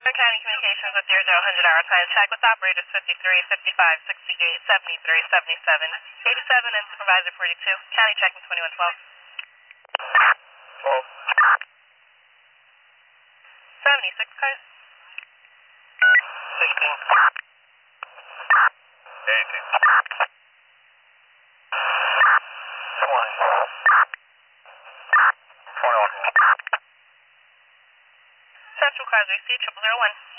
County Communications with 0000 hour time check with operators 53, 55, 68, 73, 77, 87, and Supervisor 42. County checking 2112. 12. 76 cars. 16. 18. 20. 21. Central cars received 0001.